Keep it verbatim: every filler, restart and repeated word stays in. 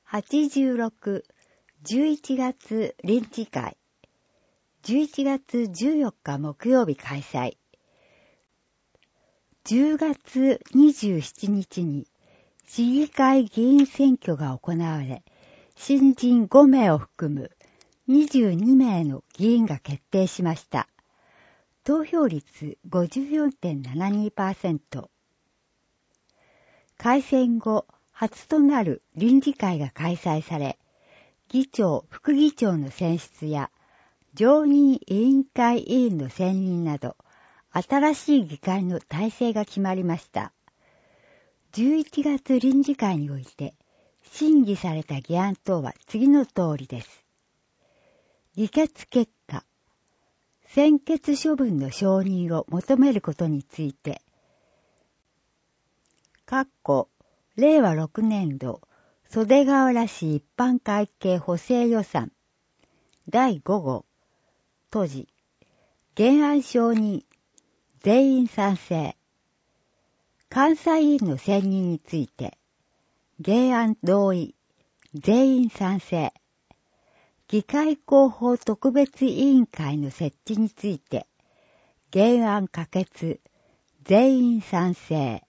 はちじゅうろく、じゅういちがつ臨時会。じゅういちがつじゅうよっか木曜日開催。じゅうがつにじゅうしちにちに市議会議員選挙が行われ、新人ごめいを含むにじゅうにめいの議員が決定しました。投票率 ごじゅうよんてんななにパーセント。改選後、初となる臨時会が開催され、議長・副議長の選出や、常任委員会委員の選任など、新しい議会の体制が決まりました。じゅういちがつ臨時会において、審議された議案等は次の通りです。議決結果、専決処分の承認を求めることについて、括弧れいわろくねんど袖ヶ浦市一般会計補正予算だいごごう閉じ原案承認全員賛成。監査委員の選任について原案同意全員賛成。議会広報特別委員会の設置について原案可決全員賛成。